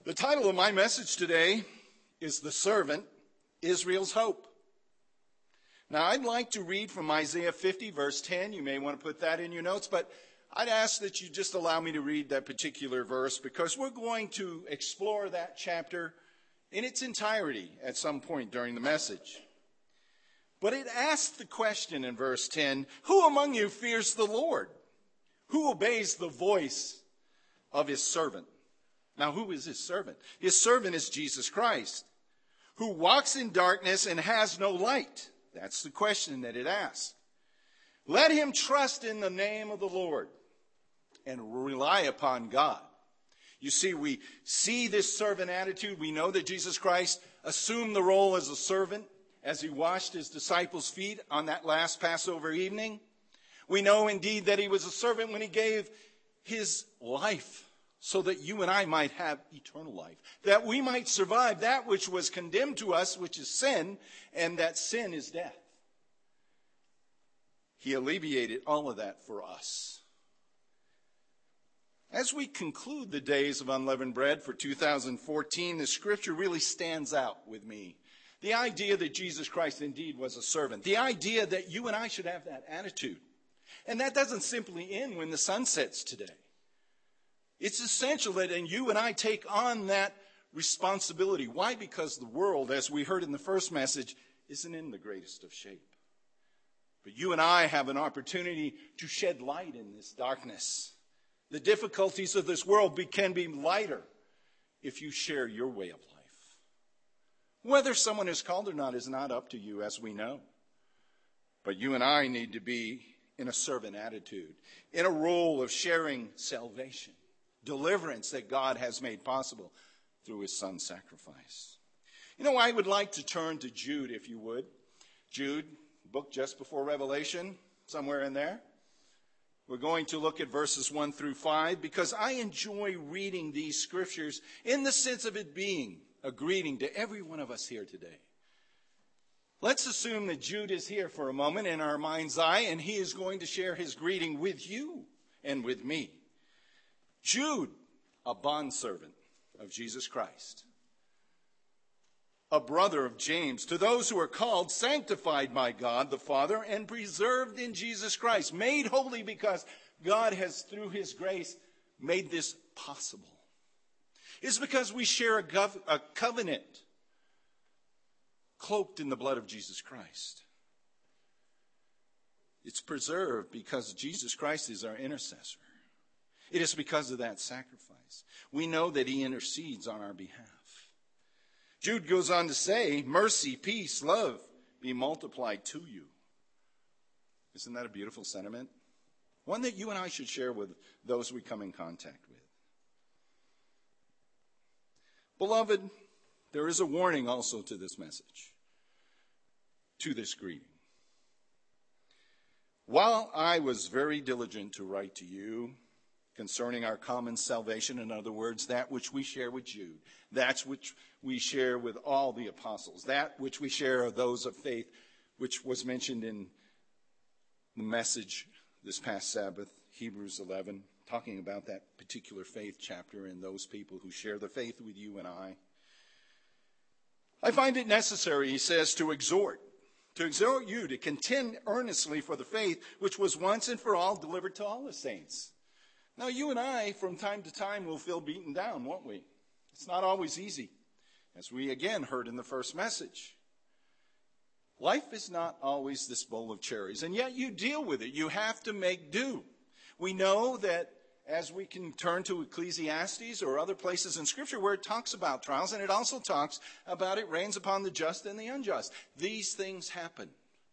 The title of my message today is The Servant, Israel's Hope. Now, I'd like to read from Isaiah 50, verse 10. You may want to put that in your notes, but I'd ask that you just allow me to read that particular verse because we're going to explore that chapter in its entirety at some point during the message. But it asks the question in verse 10, who among you fears the Lord? Who obeys the voice of his servant? Now, who is his servant? His servant is Jesus Christ, who walks in darkness and has no light. That's the question that it asks. Let him trust in the name of the Lord and rely upon God. You see, we see this servant attitude. We know that Jesus Christ assumed the role as a servant as he washed his disciples' feet on that last Passover evening. We know indeed that he was a servant when he gave his life so that you and I might have eternal life, that we might survive that which was condemned to us, which is sin, and that sin is death. He alleviated all of that for us. As we conclude the days of unleavened bread for 2014, the scripture really stands out with me. The idea that Jesus Christ indeed was a servant. The idea that you and I should have that attitude. And that doesn't simply end when the sun sets today. It's essential that you and I take on that responsibility. Why? Because the world, as we heard in the first message, isn't in the greatest of shape. But you and I have an opportunity to shed light in this darkness. The difficulties of this world can be lighter if you share your way of life. Whether someone is called or not is not up to you, as we know. But you and I need to be in a servant attitude, in a role of sharing salvation, deliverance that God has made possible through his son's sacrifice. You know, I would like to turn to Jude, if you would. Jude, book just before Revelation, somewhere in there. We're going to look at verses 1 through 5 because I enjoy reading these scriptures in the sense of it being a greeting to every one of us here today. Let's assume that Jude is here for a moment in our mind's eye, and he is going to share his greeting with you and with me. Jude, a bondservant of Jesus Christ, a brother of James, to those who are called, sanctified by God the Father, and preserved in Jesus Christ, made holy because God has, through his grace, made this possible. It's because we share a covenant cloaked in the blood of Jesus Christ. It's preserved because Jesus Christ is our intercessor. It is because of that sacrifice. We know that he intercedes on our behalf. Jude goes on to say, mercy, peace, love be multiplied to you. Isn't that a beautiful sentiment? One that you and I should share with those we come in contact with. Beloved, there is a warning also to this message, to this greeting. While I was very diligent to write to you concerning our common salvation, in other words, that which we share with Jude, that which we share with all the apostles, that which we share of those of faith, which was mentioned in the message this past Sabbath, Hebrews 11, talking about that particular faith chapter and those people who share the faith with you and I. I find it necessary, he says, to exhort you to contend earnestly for the faith which was once and for all delivered to all the saints. Now, you and I, from time to time, will feel beaten down, won't we? It's not always easy, as we again heard in the first message. Life is not always this bowl of cherries, and yet you deal with it. You have to make do. We know that as we can turn to Ecclesiastes or other places in Scripture where it talks about trials, and it also talks about it rains upon the just and the unjust. These things happen.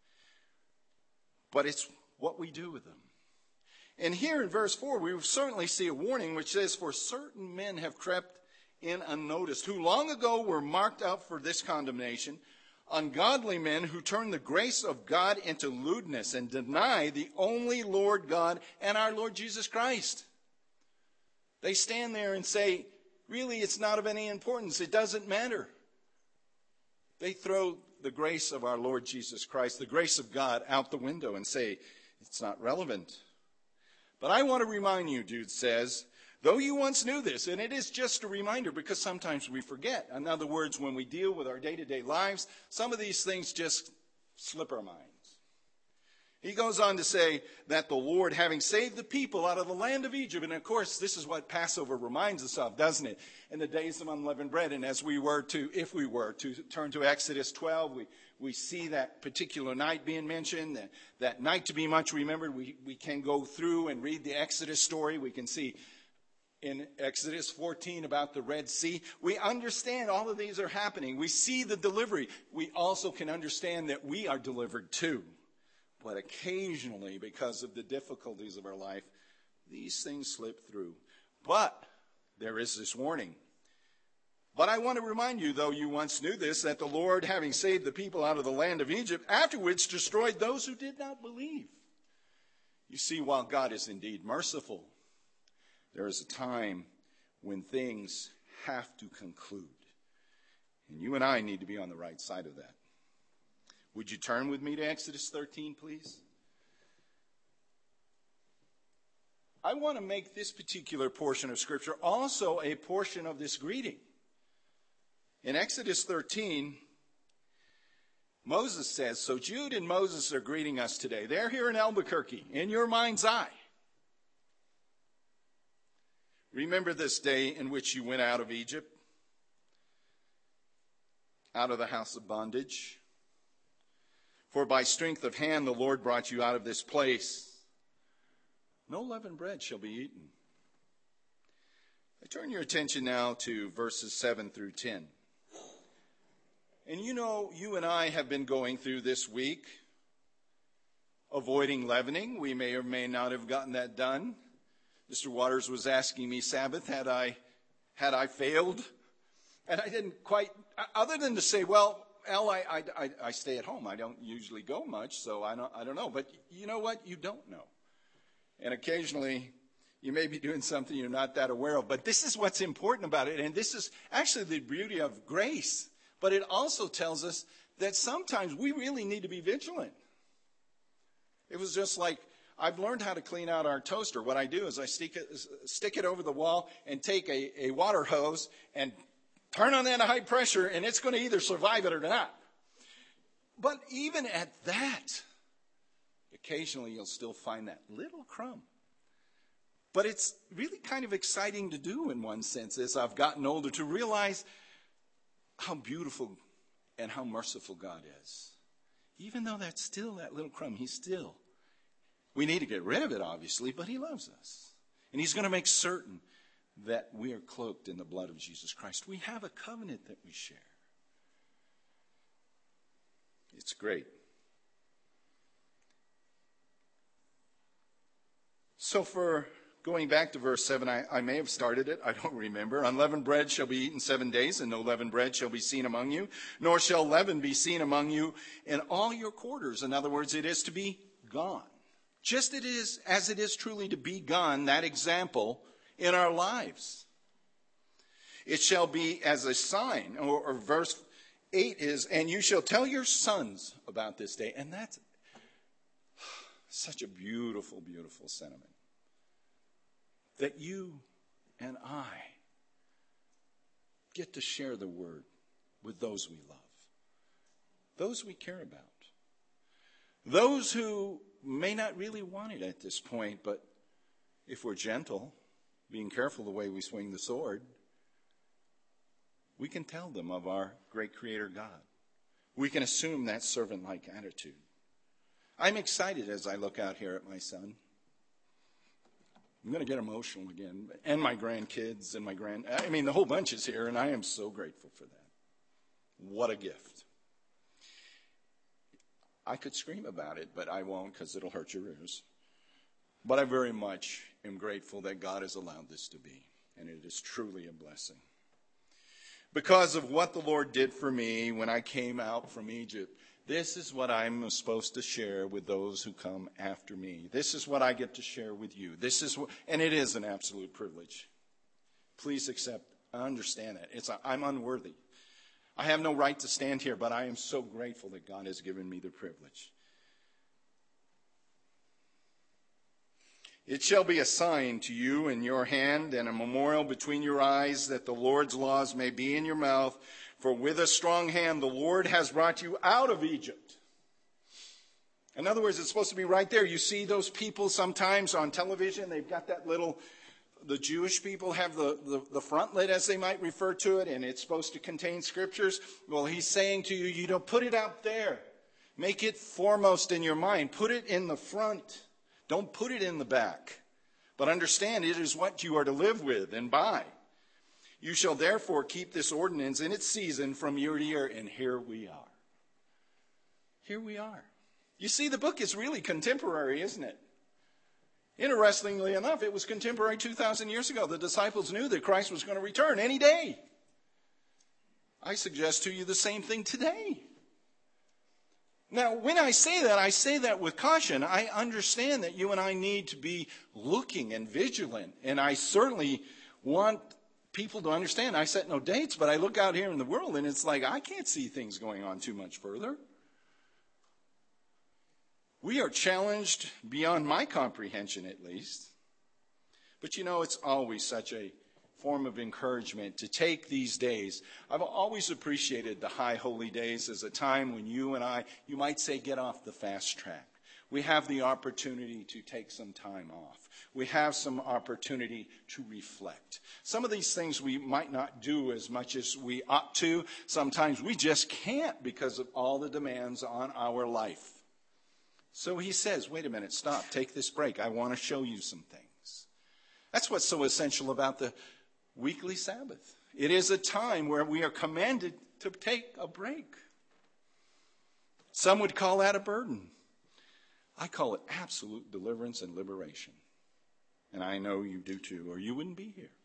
But it's what we do with them. And here in verse 4, we certainly see a warning which says, for certain men have crept in unnoticed, who long ago were marked out for this condemnation, ungodly men who turn the grace of God into lewdness and deny the only Lord God and our Lord Jesus Christ. They stand there and say, really, it's not of any importance. It doesn't matter. They throw the grace of our Lord Jesus Christ, the grace of God, out the window and say, it's not relevant. But I want to remind you, Jude says, Though you once knew this, and it is just a reminder because sometimes we forget. In other words, when we deal with our day-to-day lives, some of these things just slip our minds. He goes on to say that the Lord, having saved the people out of the land of Egypt, and of course, this is what Passover reminds us of, doesn't it? In the days of unleavened bread, and if we were to turn to Exodus 12, we see that particular night being mentioned, that night to be much remembered. We can go through and read the Exodus story. We can see in Exodus 14 about the Red Sea. We understand all of these are happening. We see the delivery. We also can understand that we are delivered too. But occasionally, because of the difficulties of our life, these things slip through. But there is this warning. But I want to remind you, though you once knew this, that the Lord, having saved the people out of the land of Egypt, afterwards destroyed those who did not believe. You see, while God is indeed merciful, there is a time when things have to conclude. And you and I need to be on the right side of that. Would you turn with me to Exodus 13, please? I want to make this particular portion of Scripture also a portion of this greeting. In Exodus 13, Moses says, so Jude and Moses are greeting us today. They're here in Albuquerque, in your mind's eye. Remember this day in which you went out of Egypt, out of the house of bondage. For by strength of hand the Lord brought you out of this place. No leavened bread shall be eaten. I turn your attention now to verses 7 through 10. And you know, you and I have been going through this week avoiding leavening. We may or may not have gotten that done. Mr. Waters was asking me Sabbath, had I failed? And I didn't quite, other than to say, well, Al, I stay at home. I don't usually go much, so I don't know. But you know what? You don't know. And occasionally, you may be doing something you're not that aware of. But this is what's important about it. And this is actually the beauty of grace. But it also tells us that sometimes we really need to be vigilant. It was just like, I've learned how to clean out our toaster. What I do is I stick it over the wall and take a water hose and turn on that at high pressure, and it's going to either survive it or not. But even at that, occasionally you'll still find that little crumb. But it's really kind of exciting to do in one sense as I've gotten older, to realize how beautiful and how merciful God is. Even though that's still that little crumb, we need to get rid of it, obviously, but he loves us. And he's going to make certain that we are cloaked in the blood of Jesus Christ. We have a covenant that we share. It's great. So for going back to verse 7, I may have started it. I don't remember. Unleavened bread shall be eaten 7 days, and no leavened bread shall be seen among you, nor shall leaven be seen among you in all your quarters. In other words, it is to be gone. Just as it is truly to be gone, that example in our lives. It shall be as a sign, or verse 8 is, and you shall tell your sons about this day. And that's such a beautiful, beautiful sentiment. That you and I get to share the word with those we love. Those we care about. Those who may not really want it at this point, but if we're gentle, being careful the way we swing the sword, we can tell them of our great Creator God. We can assume that servant-like attitude. I'm excited as I look out here at my son. I'm going to get emotional again. And my grandkids and the whole bunch is here, and I am so grateful for that. What a gift. I could scream about it, but I won't because it'll hurt your ears. But I very much am grateful that God has allowed this to be, and it is truly a blessing. Because of what the Lord did for me when I came out from Egypt, this is what I'm supposed to share with those who come after me. This is what I get to share with you. And it is an absolute privilege. Please understand that. I'm unworthy. I have no right to stand here, but I am so grateful that God has given me the privilege. It shall be a sign to you in your hand and a memorial between your eyes, that the Lord's laws may be in your mouth. For with a strong hand the Lord has brought you out of Egypt. In other words, it's supposed to be right there. You see those people sometimes on television. They've got that little, the Jewish people have the frontlet, as they might refer to it, and it's supposed to contain scriptures. Well, he's saying to you, you don't put it out there. Make it foremost in your mind. Put it in the front. Don't put it in the back. But understand, it is what you are to live with and by. You shall therefore keep this ordinance in its season from year to year. And here we are. Here we are. You see, the book is really contemporary, isn't it? Interestingly enough, it was contemporary 2,000 years ago. The disciples knew that Christ was going to return any day. I suggest to you the same thing today. Now, when I say that with caution. I understand that you and I need to be looking and vigilant. And I certainly want people to understand. I set no dates, but I look out here in the world and it's like I can't see things going on too much further. We are challenged beyond my comprehension, at least. But you know, it's always such a form of encouragement to take these days. I've always appreciated the high holy days as a time when you and I, you might say, get off the fast track. We have the opportunity to take some time off. We have some opportunity to reflect. Some of these things we might not do as much as we ought to. Sometimes we just can't because of all the demands on our life. So he says, wait a minute, stop, take this break. I want to show you some things. That's what's so essential about the weekly Sabbath. It is a time where we are commanded to take a break. Some would call that a burden. I call it absolute deliverance and liberation. And I know you do too, or you wouldn't be here.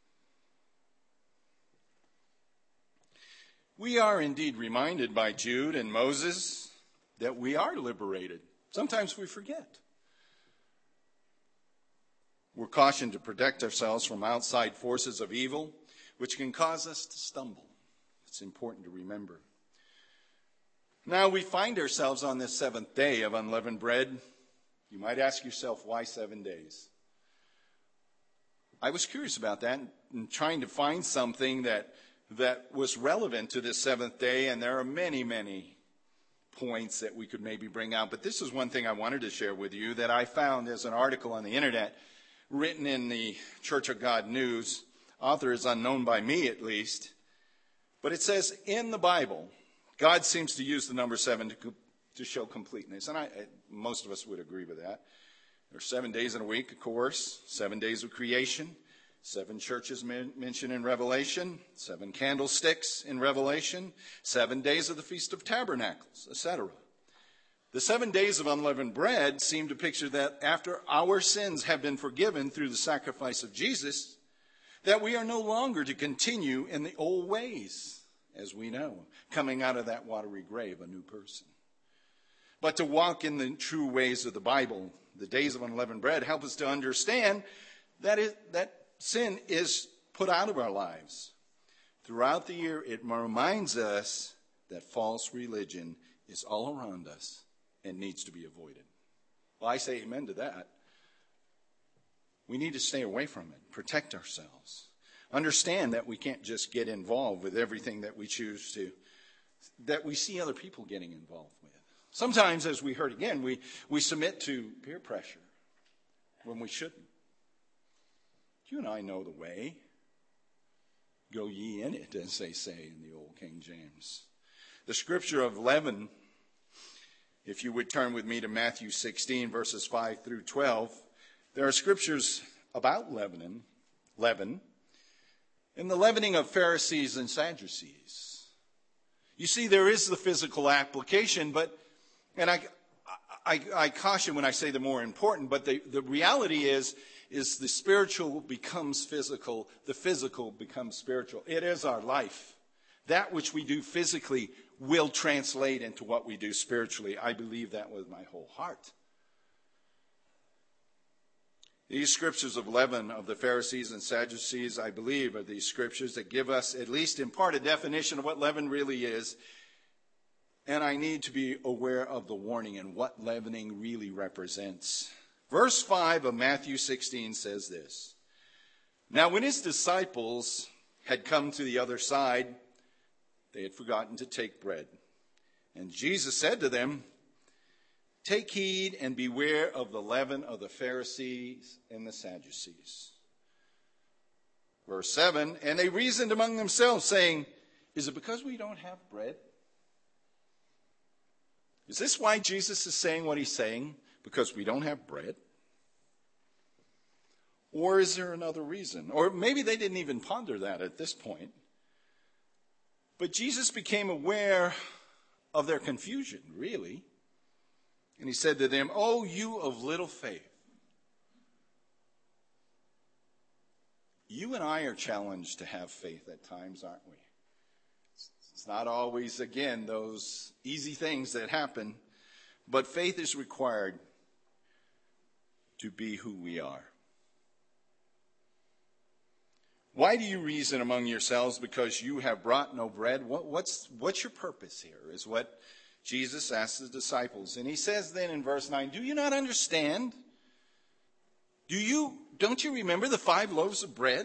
We are indeed reminded by Jude and Moses that we are liberated. Sometimes we forget. We're cautioned to protect ourselves from outside forces of evil, which can cause us to stumble. It's important to remember. Now we find ourselves on this seventh day of unleavened bread. You might ask yourself, why 7 days? I was curious about that and trying to find something that was relevant to this seventh day, and there are many, many points that we could maybe bring out. But this is one thing I wanted to share with you that I found as an article on the internet written in the Church of God News. Author is unknown by me, at least. But it says, in the Bible, God seems to use the number 7 to show completeness. And most of us would agree with that. There are 7 days in a week, of course. 7 days of creation. 7 churches mentioned in Revelation. 7 candlesticks in Revelation. 7 days of the Feast of Tabernacles, etc. The 7 days of unleavened bread seem to picture that after our sins have been forgiven through the sacrifice of Jesus, that we are no longer to continue in the old ways, as we know, coming out of that watery grave, a new person. But to walk in the true ways of the Bible, the days of unleavened bread help us to understand that sin is put out of our lives. Throughout the year, it reminds us that false religion is all around us and needs to be avoided. Well, I say amen to that. We need to stay away from it, protect ourselves. Understand that we can't just get involved with everything that we choose to, that we see other people getting involved with. Sometimes, as we heard again, we submit to peer pressure when we shouldn't. You and I know the way. Go ye in it, as they say in the old King James. The scripture of leaven, if you would turn with me to Matthew 16, verses 5 through 12, there are scriptures about leaven, and the leavening of Pharisees and Sadducees. You see, there is the physical application, and I caution when I say the more important, but the reality is the spiritual becomes physical, the physical becomes spiritual. It is our life. That which we do physically will translate into what we do spiritually. I believe that with my whole heart. These scriptures of leaven of the Pharisees and Sadducees, I believe, are these scriptures that give us, at least in part, a definition of what leaven really is. And I need to be aware of the warning and what leavening really represents Verse 5 of Matthew 16 says this. Now when his disciples had come to the other side, they had forgotten to take bread. And Jesus said to them, take heed and beware of the leaven of the Pharisees and the Sadducees. Verse 7, and they reasoned among themselves, saying, is it because we don't have bread? Is this why Jesus is saying what he's saying? Because we don't have bread? Or is there another reason? Or maybe they didn't even ponder that at this point. But Jesus became aware of their confusion, really. And he said to them, oh, you of little faith. You and I are challenged to have faith at times, aren't we? It's not always, again, those easy things that happen. But faith is required to be who we are. Why do you reason among yourselves because you have brought no bread? What's your purpose here is what Jesus asked the disciples. And he says then in verse 9, do you not understand? Don't you remember the 5 loaves of bread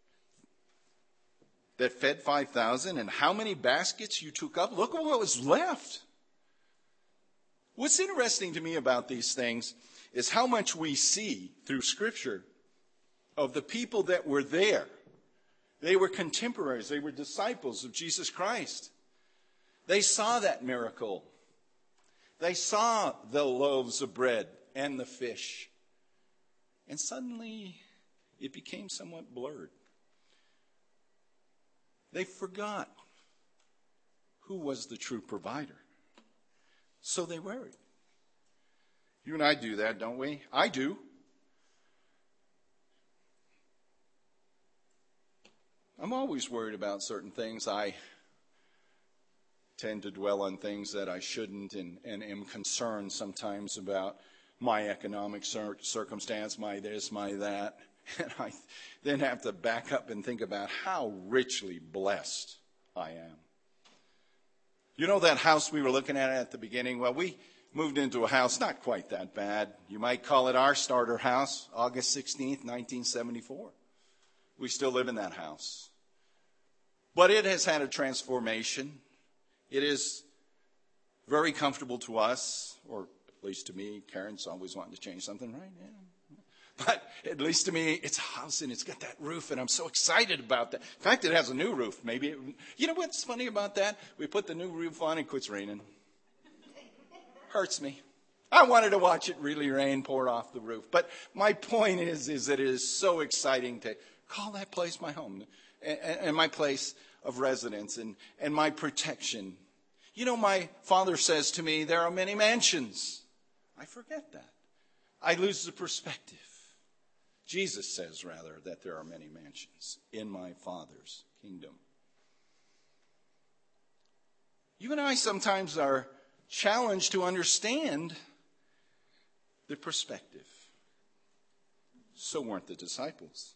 that fed 5,000 and how many baskets you took up? Look at what was left. What's interesting to me about these things is how much we see through Scripture of the people that were there. They were contemporaries. They were disciples of Jesus Christ. They saw that miracle. They saw the loaves of bread and the fish. And suddenly it became somewhat blurred. They forgot who was the true provider. So they worried. You and I do that, don't we? I do. I'm always worried about certain things. I tend to dwell on things that I shouldn't and am concerned sometimes about my economic circumstance, my this, my that. And I then have to back up and think about how richly blessed I am. You know that house we were looking at the beginning? Well, we moved into a house not quite that bad. You might call it our starter house, August 16th, 1974. We still live in that house. But it has had a transformation. It is very comfortable to us, or at least to me. Karen's always wanting to change something, right? Yeah. But at least to me, it's a house and it's got that roof, and I'm so excited about that. In fact, it has a new roof. You know what's funny about that? We put the new roof on and it quits raining. Hurts me. I wanted to watch it really rain, pour off the roof. But my point is that it is so exciting to call that place my home and my place of residence and my protection. You know, my father says to me, there are many mansions. I forget that. I lose the perspective. Jesus says, rather, that there are many mansions in my Father's kingdom. You and I sometimes are challenged to understand the perspective. So weren't the disciples.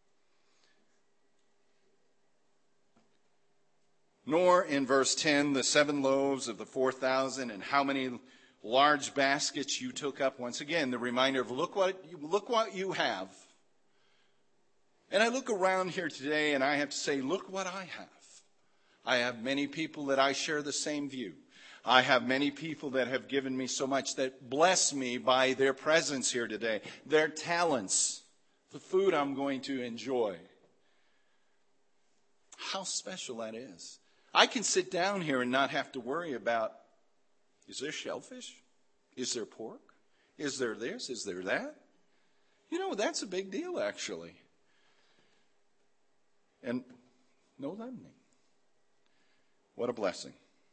Nor in verse 10, the 7 loaves of the 4,000 and how many large baskets you took up. Once again, the reminder of look what you have. And I look around here today and I have to say, look what I have. I have many people that I share the same view. I have many people that have given me so much, that bless me by their presence here today, their talents, the food I'm going to enjoy. How special that is. I can sit down here and not have to worry about, is there shellfish? Is there pork? Is there this? Is there that? You know, that's a big deal, actually. And no leavening. What a blessing.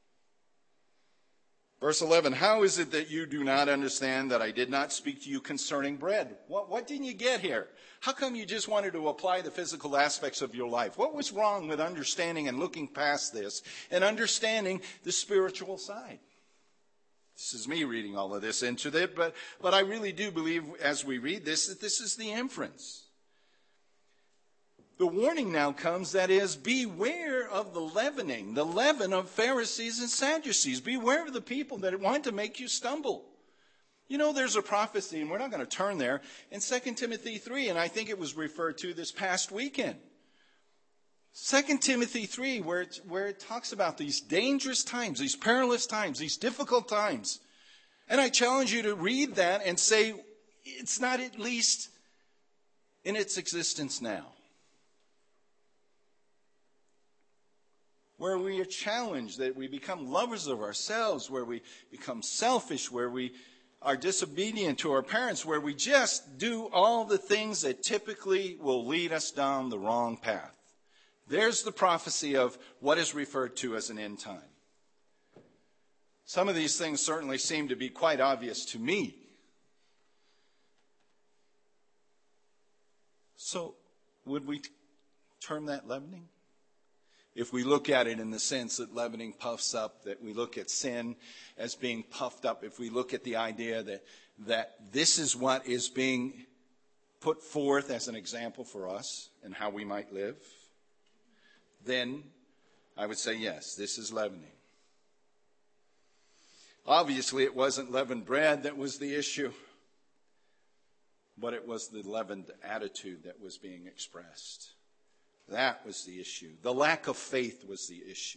Verse 11, how is it that you do not understand that I did not speak to you concerning bread? What didn't you get here? How come you just wanted to apply the physical aspects of your life? What was wrong with understanding and looking past this and understanding the spiritual side? This is me reading all of this into it, but I really do believe as we read this that this is the inference. The warning now comes, that is, beware of the leaven of Pharisees and Sadducees. Beware of the people that want to make you stumble. You know, there's a prophecy, and we're not going to turn there, in 2 Timothy 3, and I think it was referred to this past weekend. 2 Timothy 3, where it talks about these dangerous times, these perilous times, these difficult times. And I challenge you to read that and say, it's not at least in its existence now. Where we are challenged that we become lovers of ourselves, where we become selfish, where we are disobedient to our parents, where we just do all the things that typically will lead us down the wrong path. There's the prophecy of what is referred to as an end time. Some of these things certainly seem to be quite obvious to me. So, would we term that leavening? If we look at it in the sense that leavening puffs up, that we look at sin as being puffed up, if we look at the idea that this is what is being put forth as an example for us and how we might live, then I would say yes, this is leavening. Obviously, it wasn't leavened bread that was the issue, but it was the leavened attitude that was being expressed. That was the issue. The lack of faith was the issue.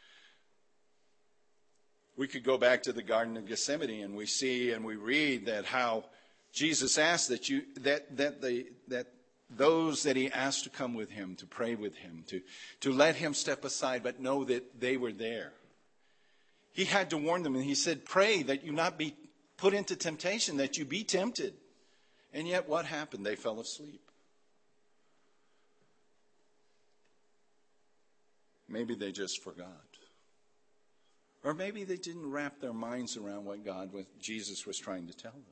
We could go back to the Garden of Gethsemane, and we see and we read that how Jesus asked that those that he asked to come with him, to pray with him, to let him step aside, but know that they were there. He had to warn them, and he said, pray that you not be put into temptation, that you be tempted. And yet what happened? They fell asleep. Maybe they just forgot. Or maybe they didn't wrap their minds around what Jesus was trying to tell them.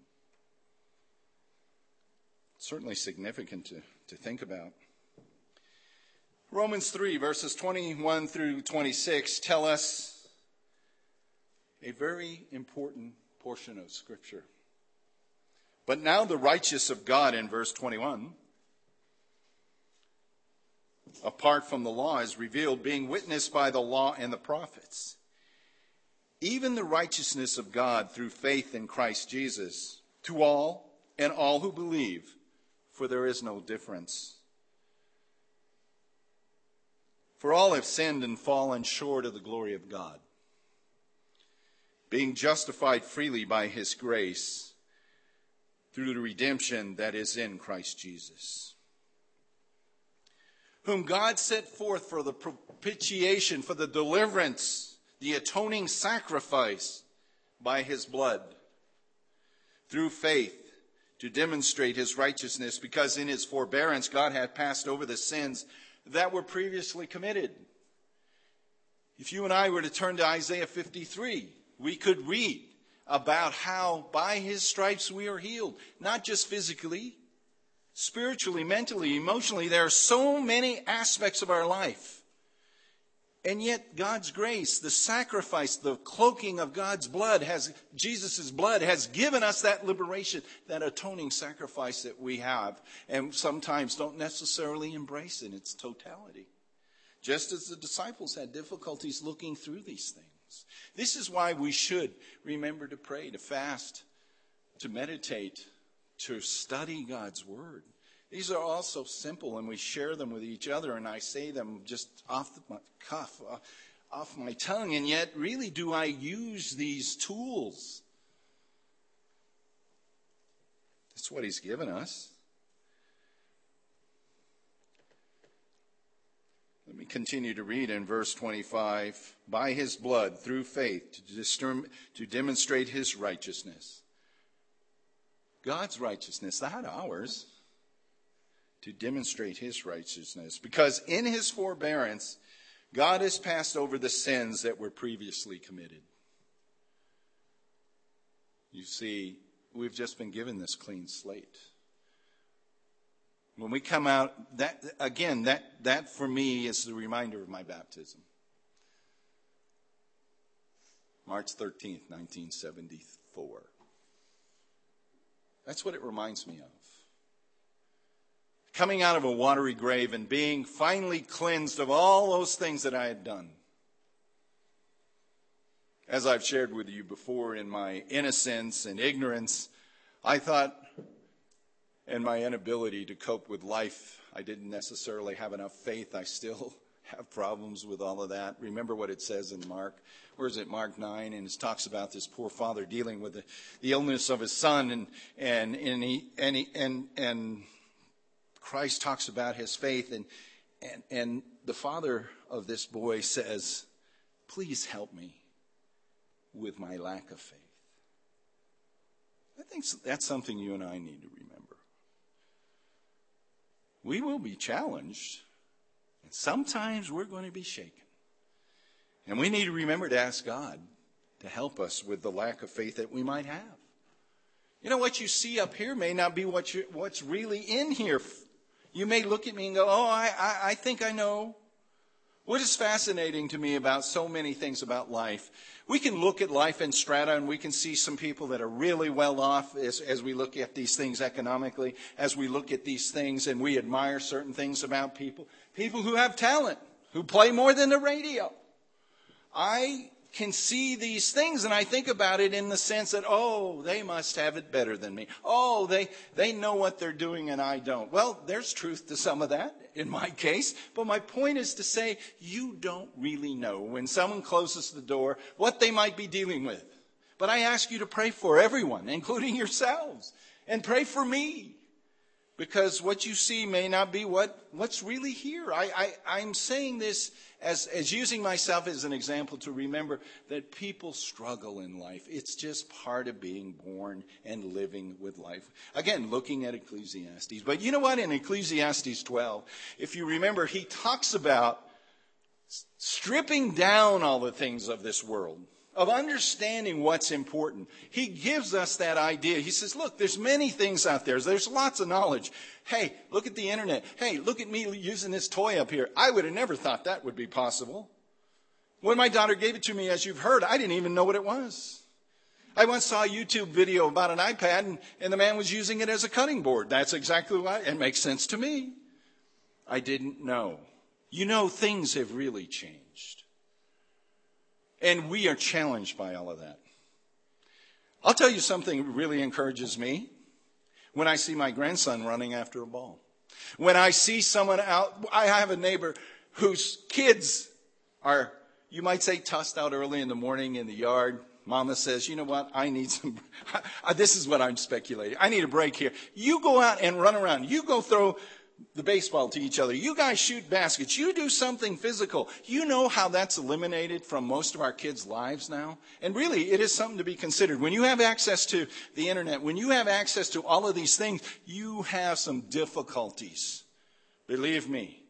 Certainly significant to think about. Romans 3, verses 21 through 26 tell us a very important portion of Scripture. But now the righteousness of God, in verse 21, apart from the law, is revealed, being witnessed by the law and the prophets. Even the righteousness of God through faith in Christ Jesus, to all and all who believe, for there is no difference. For all have sinned and fallen short of the glory of God, being justified freely by his grace through the redemption that is in Christ Jesus, whom God set forth for the propitiation, for the deliverance, the atoning sacrifice by his blood, through faith, to demonstrate his righteousness, because in his forbearance God had passed over the sins that were previously committed. If you and I were to turn to Isaiah 53, we could read about how by his stripes we are healed, not just physically, spiritually, mentally, emotionally. There are so many aspects of our life. And yet God's grace, the sacrifice, the cloaking of God's blood, Jesus' blood has given us that liberation, that atoning sacrifice that we have, and sometimes don't necessarily embrace in its totality. Just as the disciples had difficulties looking through these things. This is why we should remember to pray, to fast, to meditate, to study God's word. These are all so simple, and we share them with each other, and I say them just off my cuff, off my tongue, and yet really do I use these tools? That's what he's given us. Let me continue to read in verse 25. By his blood, through faith, to demonstrate his righteousness. God's righteousness, not ours. To demonstrate his righteousness. Because in his forbearance, God has passed over the sins that were previously committed. You see, we've just been given this clean slate. When we come out, that for me is the reminder of my baptism. March 13th, 1974. That's what it reminds me of. Coming out of a watery grave and being finally cleansed of all those things that I had done. As I've shared with you before, in my innocence and ignorance, I thought, and my inability to cope with life, I didn't necessarily have enough faith. I still have problems with all of that. Remember what it says in Mark. Where is it? Mark 9, and it talks about this poor father dealing with the illness of his son, and Christ talks about his faith, and the father of this boy says, "Please help me with my lack of faith." I think that's something you and I need to remember. We will be challenged, and sometimes we're going to be shaken. And we need to remember to ask God to help us with the lack of faith that we might have. You know, what you see up here may not be what's really in here. You may look at me and go, "Oh, I think I know." What is fascinating to me about so many things about life, we can look at life in strata and we can see some people that are really well off as we look at these things economically, as we look at these things and we admire certain things about people. People who have talent, who play more than the radio. I can see these things and I think about it in the sense that, oh, they must have it better than me. Oh, they know what they're doing and I don't. Well, there's truth to some of that in my case. But my point is to say, you don't really know when someone closes the door what they might be dealing with. But I ask you to pray for everyone, including yourselves. And pray for me. Because what you see may not be what's really here. I'm saying this as using myself as an example to remember that people struggle in life. It's just part of being born and living with life. Again, looking at Ecclesiastes. But you know what? In Ecclesiastes 12, if you remember, he talks about stripping down all the things of this world, of understanding what's important. He gives us that idea. He says, look, there's many things out there. There's lots of knowledge. Hey, look at the internet. Hey, look at me using this toy up here. I would have never thought that would be possible. When my daughter gave it to me, as you've heard, I didn't even know what it was. I once saw a YouTube video about an iPad, and the man was using it as a cutting board. That's exactly why. It makes sense to me. I didn't know. You know, things have really changed. And we are challenged by all of that. I'll tell you something that really encourages me. When I see my grandson running after a ball. When I see someone out, I have a neighbor whose kids are, you might say, tossed out early in the morning in the yard. Mama says, you know what, I need some, this is what I'm speculating. I need a break here. You go out and run around. You go throw the baseball to each other. You guys shoot baskets. You do something physical. You know how that's eliminated from most of our kids' lives now? And really, it is something to be considered. When you have access to the internet, when you have access to all of these things, you have some difficulties. Believe me.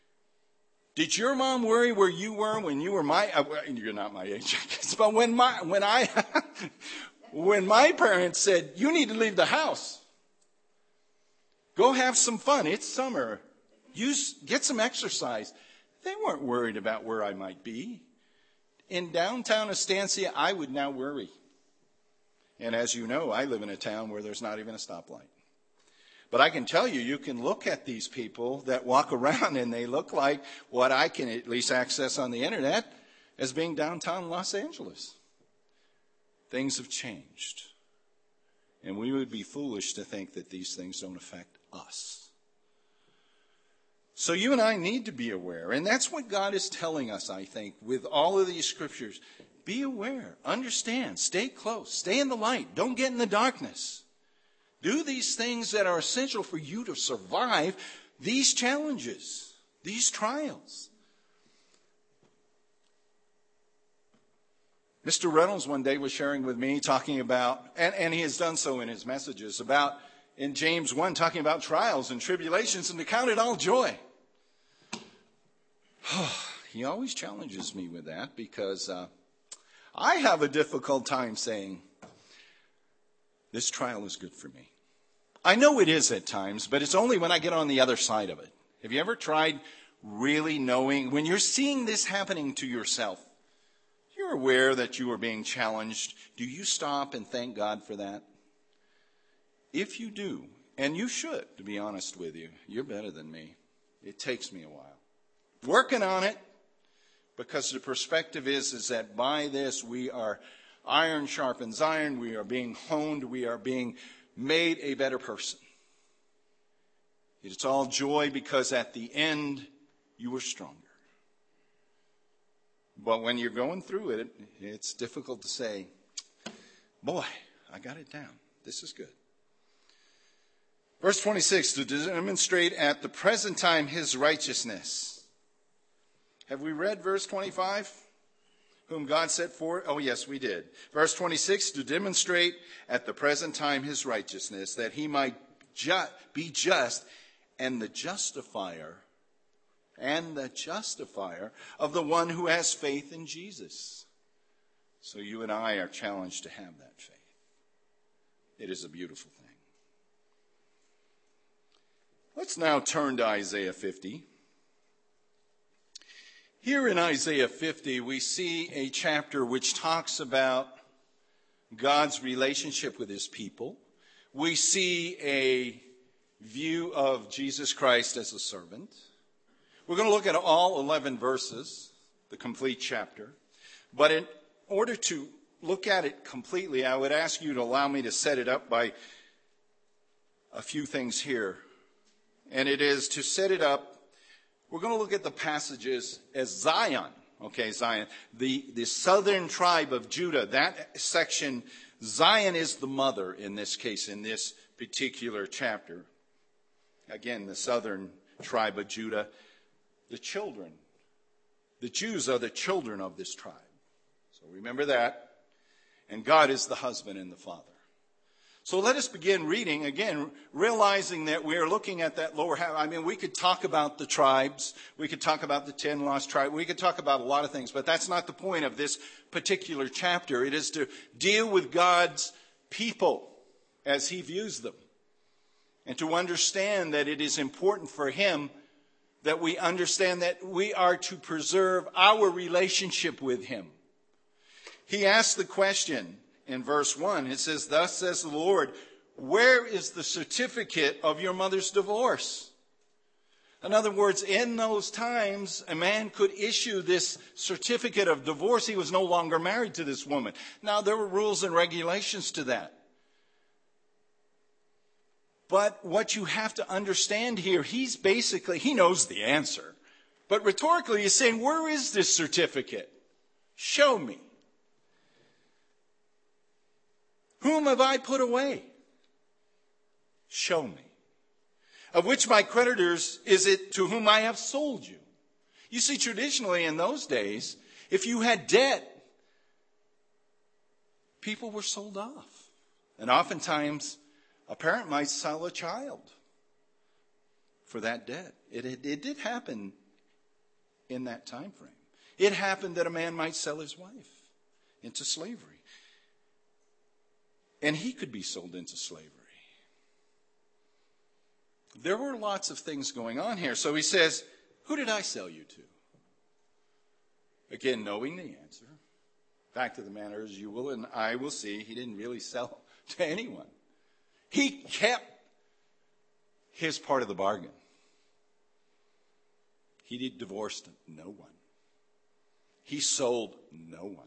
Did your mom worry where you were when you were you're not my age, I guess, but when my parents said, you need to leave the house. Go have some fun. It's summer. Get some exercise. They weren't worried about where I might be. In downtown Estancia, I would now worry. And as you know, I live in a town where there's not even a stoplight. But I can tell you, you can look at these people that walk around and they look like what I can at least access on the internet as being downtown Los Angeles. Things have changed. And we would be foolish to think that these things don't affect us. So you and I need to be aware. And that's what God is telling us, I think, with all of these scriptures. Be aware. Understand. Stay close. Stay in the light. Don't get in the darkness. Do these things that are essential for you to survive these challenges, these trials. Mr. Reynolds one day was sharing with me, talking about, and he has done so in his messages, about in James 1, talking about trials and tribulations and to count it all joy. He always challenges me with that because I have a difficult time saying, this trial is good for me. I know it is at times, but it's only when I get on the other side of it. Have you ever tried really knowing, when you're seeing this happening to yourself, you're aware that you are being challenged, do you stop and thank God for that? If you do, and you should, to be honest with you, you're better than me. It takes me a while. Working on it, Because the perspective is that by this we are iron sharpens iron, we are being honed, we are being made a better person. It's all joy because at the end you were stronger. But when you're going through it, it's difficult to say, boy, I got it down. This is good. Verse 26, to demonstrate at the present time his righteousness. Have we read verse 25? Whom God set forth? Oh, yes, we did. Verse 26, to demonstrate at the present time his righteousness, that he might be just and the justifier of the one who has faith in Jesus. So you and I are challenged to have that faith. It is a beautiful thing. Let's now turn to Isaiah 50. Here in Isaiah 50, we see a chapter which talks about God's relationship with his people. We see a view of Jesus Christ as a servant. We're going to look at all 11 verses, the complete chapter. But in order to look at it completely, I would ask you to allow me to set it up by a few things here. And it is to set it up, we're going to look at the passages as Zion. Okay, Zion. The southern tribe of Judah, that section, Zion is the mother in this case, in this particular chapter. Again, the southern tribe of Judah, the children. The Jews are the children of this tribe. So remember that. And God is the husband and the father. So let us begin reading, again, realizing that we are looking at that lower half. I mean, we could talk about the tribes. We could talk about the 10 lost tribes. We could talk about a lot of things, but that's not the point of this particular chapter. It is to deal with God's people as he views them. And to understand that it is important for him that we understand that we are to preserve our relationship with him. He asked the question in verse 1. It says, thus says the Lord, where is the certificate of your mother's divorce? In other words, in those times, a man could issue this certificate of divorce. He was no longer married to this woman. Now, there were rules and regulations to that. But what you have to understand here, he knows the answer. But rhetorically, he's saying, where is this certificate? Show me. Whom have I put away? Show me. Of which my creditors is it to whom I have sold you? You see, traditionally in those days, if you had debt, people were sold off. And oftentimes, a parent might sell a child for that debt. It did happen in that time frame. It happened that a man might sell his wife into slavery. And he could be sold into slavery. There were lots of things going on here. So he says, who did I sell you to? Again, knowing the answer. Fact of the matter is, you will and I will see, he didn't really sell to anyone. He kept his part of the bargain. He divorced no one. He sold no one.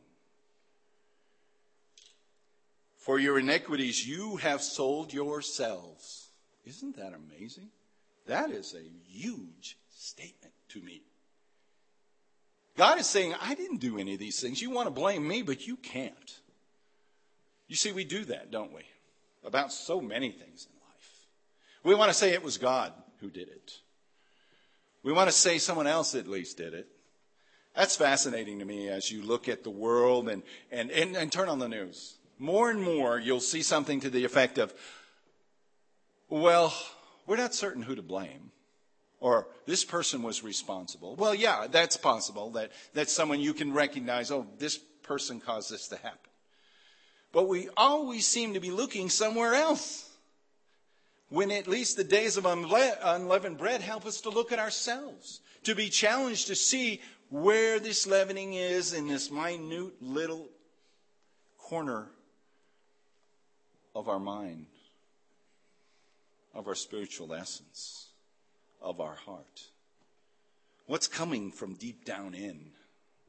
For your iniquities you have sold yourselves. Isn't that amazing? That is a huge statement to me. God is saying, I didn't do any of these things. You want to blame me, but you can't. You see, we do that, don't we? About so many things in life. We want to say it was God who did it. We want to say someone else at least did it. That's fascinating to me as you look at the world and turn on the news. More and more, you'll see something to the effect of, well, we're not certain who to blame. Or this person was responsible. Well, yeah, that's possible. That's someone you can recognize, oh, this person caused this to happen. But we always seem to be looking somewhere else. When at least the days of unleavened bread help us to look at ourselves. To be challenged to see where this leavening is in this minute little corner of our mind, of our spiritual essence, of our heart. What's coming from deep down in?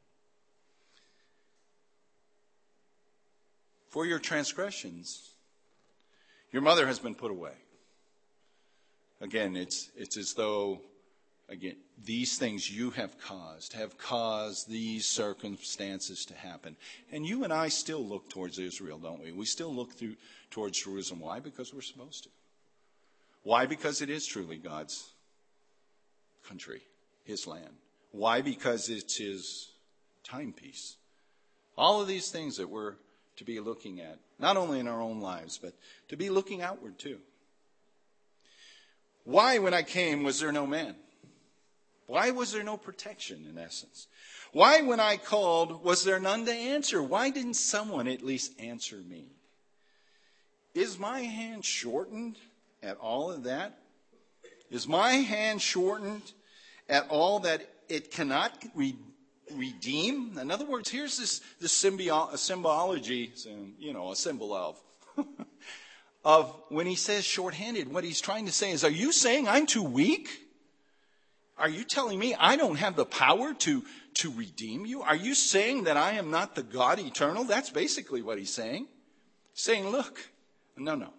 For your transgressions, your mother has been put away. Again, it's as though, again, these things you have caused these circumstances to happen. And you and I still look towards Israel, don't we? We still look towards Jerusalem. Why? Because we're supposed to. Why? Because it is truly God's country, his land. Why? Because it's his timepiece. All of these things that we're to be looking at, not only in our own lives, but to be looking outward too. Why, when I came, was there no man? Why was there no protection, in essence? Why, when I called, was there none to answer? Why didn't someone at least answer me? Is my hand shortened at all of that? Is my hand shortened at all that it cannot redeem? In other words, here's this symbology, a symbol of when he says short-handed, what he's trying to say is, are you saying I'm too weak? Are you telling me I don't have the power to redeem you? Are you saying that I am not the God eternal? That's basically what he's saying. He's saying, look, no.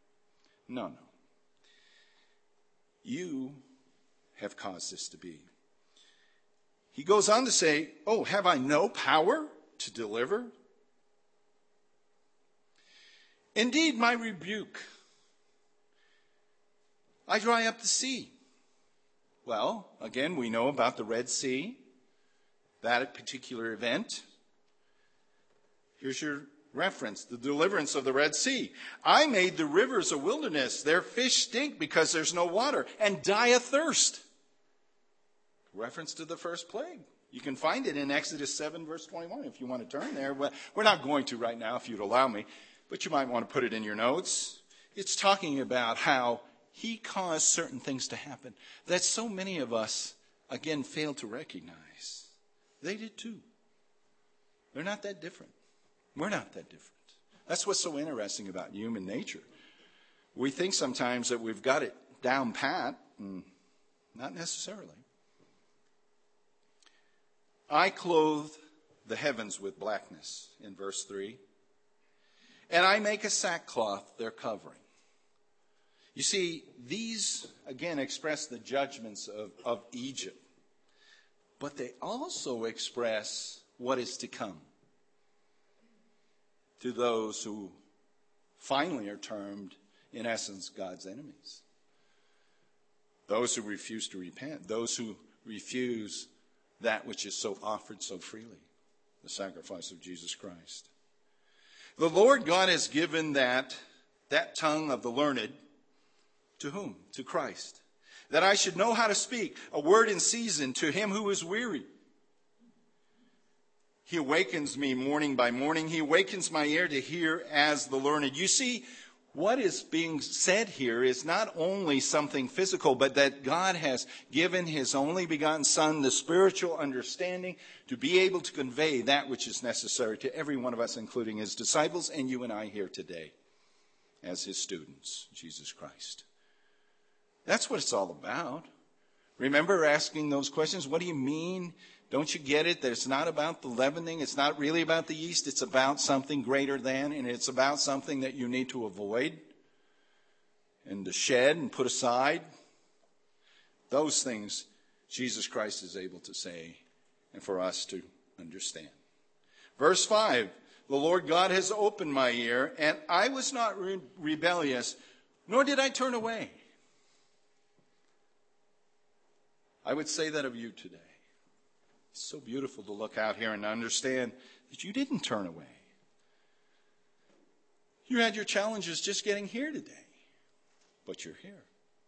You have caused this to be. He goes on to say, oh, have I no power to deliver? Indeed, my rebuke. I dry up the sea. Well, again, we know about the Red Sea, that particular event. Here's your reference, the deliverance of the Red Sea. I made the rivers a wilderness. Their fish stink because there's no water and die of thirst. Reference to the first plague. You can find it in Exodus 7, verse 21, if you want to turn there. We're not going to right now, if you'd allow me, but you might want to put it in your notes. It's talking about how he caused certain things to happen that so many of us, again, fail to recognize. They did too. They're not that different. We're not that different. That's what's so interesting about human nature. We think sometimes that we've got it down pat, and not necessarily. I clothe the heavens with blackness, in verse 3, and I make a sackcloth their covering. You see, these, again, express the judgments of Egypt, but they also express what is to come to those who finally are termed, in essence, God's enemies. Those who refuse to repent, those who refuse that which is so offered so freely, the sacrifice of Jesus Christ. The Lord God has given that tongue of the learned to whom? To Christ. That I should know how to speak a word in season to him who is weary. He awakens me morning by morning. He awakens my ear to hear as the learned. You see, what is being said here is not only something physical, but that God has given his only begotten Son the spiritual understanding to be able to convey that which is necessary to every one of us, including his disciples and you and I here today as his students, Jesus Christ. That's what it's all about. Remember asking those questions? What do you mean? Don't you get it? That it's not about the leavening. It's not really about the yeast. It's about something greater than, and it's about something that you need to avoid and to shed and put aside. Those things Jesus Christ is able to say and for us to understand. Verse 5, the Lord God has opened my ear, and I was not rebellious, nor did I turn away. I would say that of you today. It's so beautiful to look out here and understand that you didn't turn away. You had your challenges just getting here today, but you're here.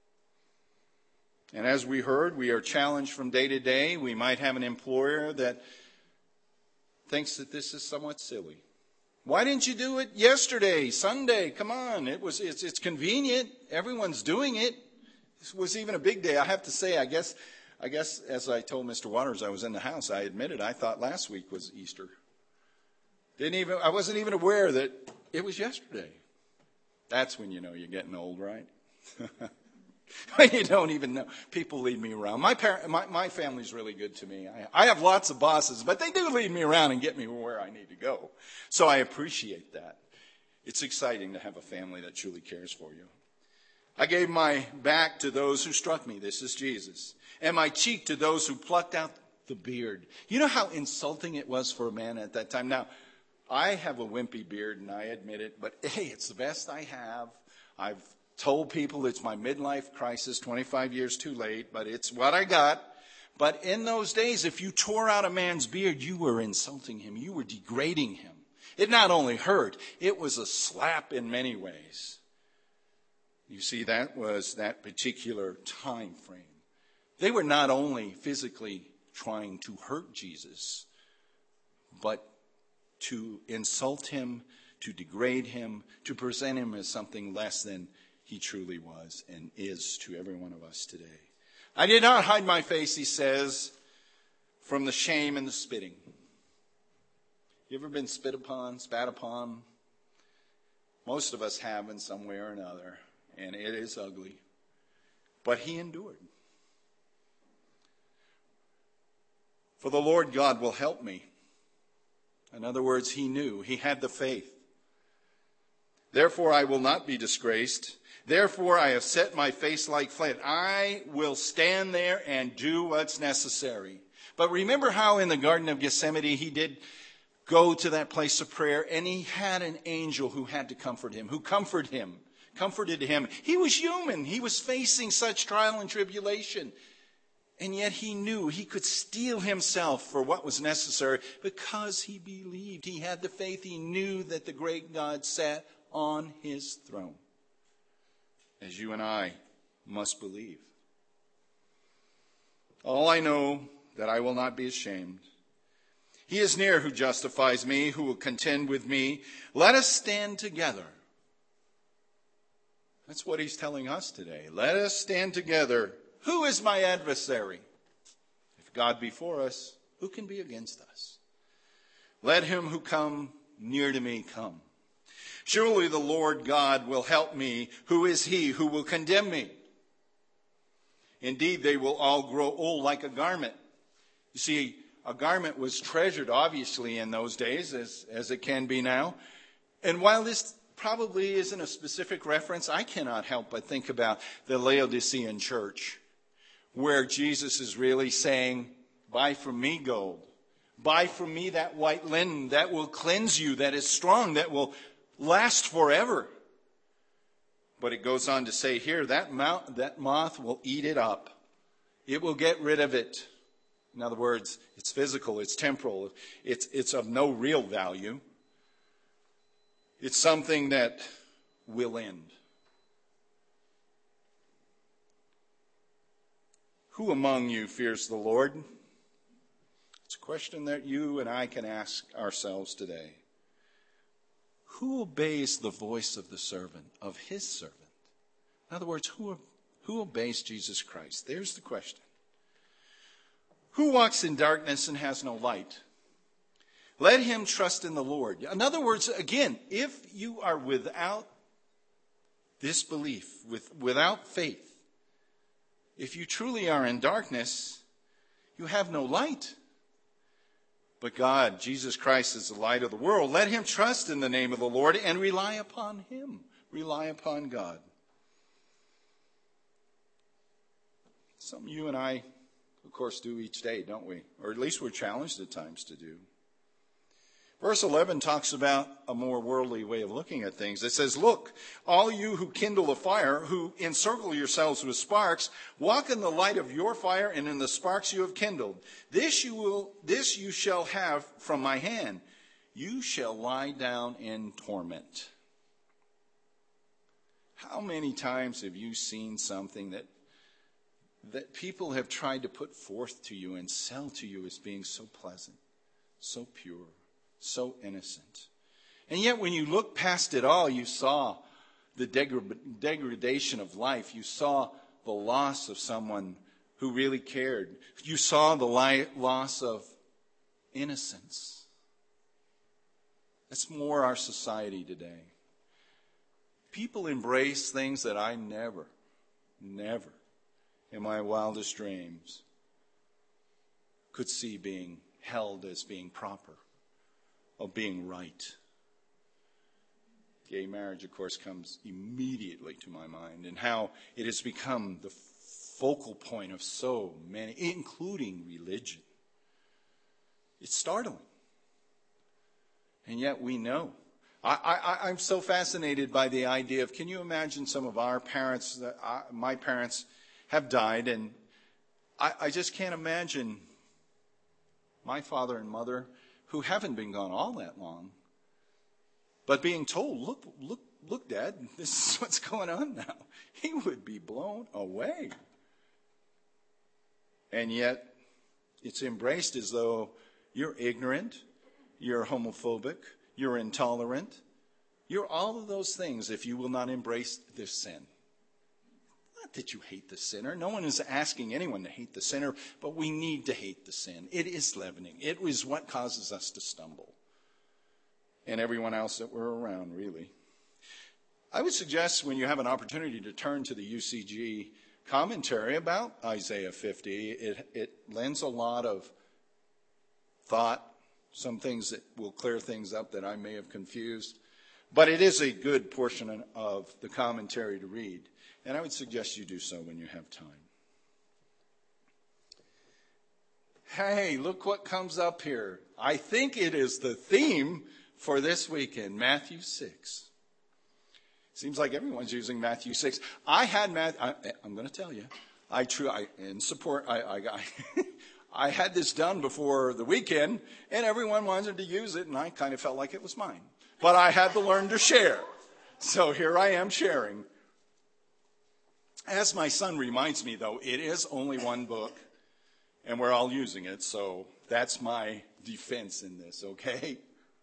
And as we heard, we are challenged from day to day. We might have an employer that thinks that this is somewhat silly. Why didn't you do it yesterday, Sunday? Come on, it's convenient. Everyone's doing it. This was even a big day. I have to say, I guess, as I told Mr. Waters, I was in the house. I admitted I thought last week was Easter. I wasn't even aware that it was yesterday. That's when you know you're getting old, right? When you don't even know. People lead me around. My family's really good to me. I have lots of bosses, but they do lead me around and get me where I need to go. So I appreciate that. It's exciting to have a family that truly cares for you. I gave my back to those who struck me. This is Jesus. And my cheek to those who plucked out the beard. You know how insulting it was for a man at that time? Now, I have a wimpy beard, and I admit it, but hey, it's the best I have. I've told people it's my midlife crisis, 25 years too late, but it's what I got. But in those days, if you tore out a man's beard, you were insulting him. You were degrading him. It not only hurt, it was a slap in many ways. You see, that was that particular time frame. They were not only physically trying to hurt Jesus, but to insult him, to degrade him, to present him as something less than he truly was and is to every one of us today. I did not hide my face, he says, from the shame and the spitting. You ever been spit upon, spat upon? Most of us have in some way or another, and it is ugly. But he endured. For the Lord God will help me. In other words, he knew. He had the faith. Therefore, I will not be disgraced. Therefore, I have set my face like flint. I will stand there and do what's necessary. But remember how in the Garden of Gethsemane he did go to that place of prayer, and he had an angel who had to comfort him, who comforted him. He was human. He was facing such trial and tribulation. And yet he knew he could steel himself for what was necessary because he believed. He had the faith. He knew that the great God sat on his throne, as you and I must believe. All I know that I will not be ashamed. He is near who justifies me, who will contend with me. Let us stand together. That's what he's telling us today. Let us stand together. Who is my adversary? If God be for us, who can be against us? Let him who come near to me come. Surely the Lord God will help me. Who is he who will condemn me? Indeed, they will all grow old like a garment. You see, a garment was treasured, obviously, in those days, as it can be now. And while this probably isn't a specific reference, I cannot help but think about the Laodicean church, where Jesus is really saying, buy from me gold. Buy from me that white linen that will cleanse you, that is strong, that will last forever. But it goes on to say here, that moth will eat it up. It will get rid of it. In other words, it's physical, it's temporal, it's of no real value. It's something that will end. Who among you fears the Lord? It's a question that you and I can ask ourselves today. Who obeys the voice of the servant, of his servant? In other words, who obeys Jesus Christ? There's the question. Who walks in darkness and has no light? Let him trust in the Lord. In other words, again, if you are without this belief, without faith, if you truly are in darkness, you have no light. But God, Jesus Christ, is the light of the world. Let him trust in the name of the Lord and rely upon him. Rely upon God. Something you and I, of course, do each day, don't we? Or at least we're challenged at times to do. Verse 11 talks about a more worldly way of looking at things. It says, look, all you who kindle a fire, who encircle yourselves with sparks, walk in the light of your fire and in the sparks you have kindled. This you shall have from my hand. You shall lie down in torment. How many times have you seen something that people have tried to put forth to you and sell to you as being so pleasant, so pure, so innocent? And yet when you look past it all, you saw the degradation of life. You saw the loss of someone who really cared. You saw the loss of innocence. That's more our society today. People embrace things that I never in my wildest dreams could see being held as being proper, of being right. Gay marriage, of course, comes immediately to my mind, and how it has become the focal point of so many, including religion. It's startling. And yet we know. I'm so fascinated by the idea of, can you imagine some of our parents, my parents have died, and I just can't imagine my father and mother, who haven't been gone all that long, but being told, look, Dad, this is what's going on now. He would be blown away. And yet, it's embraced as though you're ignorant, you're homophobic, you're intolerant. You're all of those things if you will not embrace this sin. Not that you hate the sinner. No one is asking anyone to hate the sinner, but we need to hate the sin. It is leavening. It is what causes us to stumble. And everyone else that we're around, really. I would suggest when you have an opportunity to turn to the UCG commentary about Isaiah 50, it lends a lot of thought, some things that will clear things up that I may have confused. But it is a good portion of the commentary to read. And I would suggest you do so when you have time. Hey, look what comes up here. I think it is the theme for this weekend, Matthew 6. Seems like everyone's using Matthew 6. I had I'm going to tell you. I had this done before the weekend, and everyone wanted to use it, and I kind of felt like it was mine. But I had to learn to share. So here I am sharing. As my son reminds me, though, it is only one book, and we're all using it, so that's my defense in this, okay?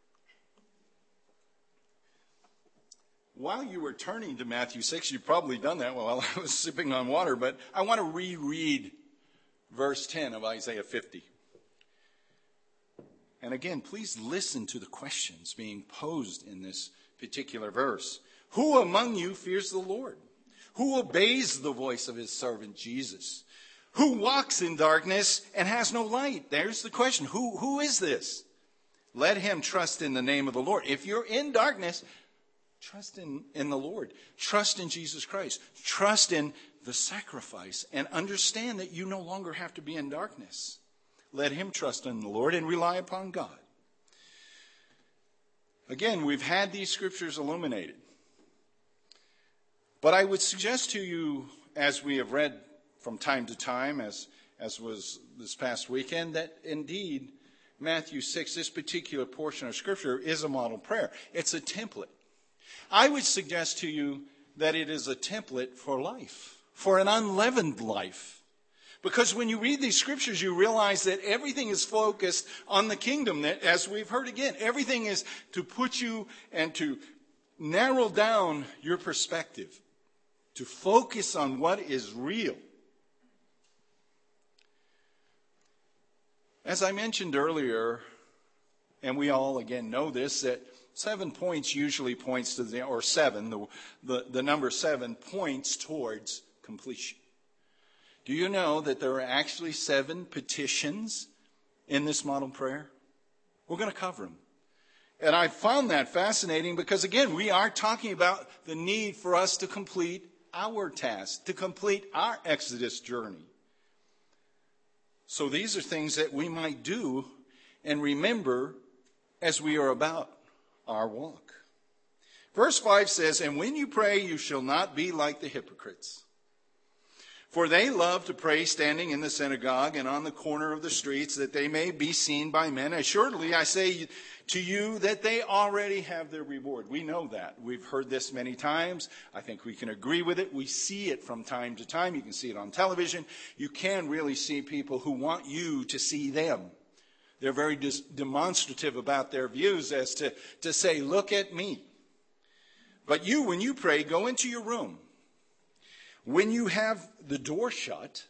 While you were turning to Matthew 6, you've probably done that while I was sipping on water, but I want to reread verse 10 of Isaiah 50. And again, please listen to the questions being posed in this particular verse. Who among you fears the Lord? Who obeys the voice of his servant Jesus? Who walks in darkness and has no light? There's the question. Who is this? Let him trust in the name of the Lord. If you're in darkness, trust in the Lord. Trust in Jesus Christ. Trust in the sacrifice and understand that you no longer have to be in darkness. Let him trust in the Lord and rely upon God. Again, we've had these scriptures illuminated. But I would suggest to you, as we have read from time to time, as was this past weekend, that indeed Matthew 6, this particular portion of scripture, is a model prayer. It's a template. I would suggest to you that it is a template for life, for an unleavened life. Because when you read these scriptures, you realize that everything is focused on the kingdom. That, as we've heard again, everything is to put you and to narrow down your perspective, to focus on what is real. As I mentioned earlier, and we all again know this, that 7 points usually points to the number 7 points towards completion. Do you know that there are actually 7 petitions in this model prayer? We're going to cover them. And I found that fascinating because, again, we are talking about the need for us to complete our task, to complete our Exodus journey. So these are things that we might do and remember as we are about our walk. Verse 5 says, "And when you pray, you shall not be like the hypocrites. For they love to pray standing in the synagogue and on the corner of the streets, that they may be seen by men. Assuredly, I say to you that they already have their reward." We know that. We've heard this many times. I think we can agree with it. We see it from time to time. You can see it on television. You can really see people who want you to see them. They're very demonstrative about their views as to say, look at me. But you, when you pray, go into your room. When you have the door shut,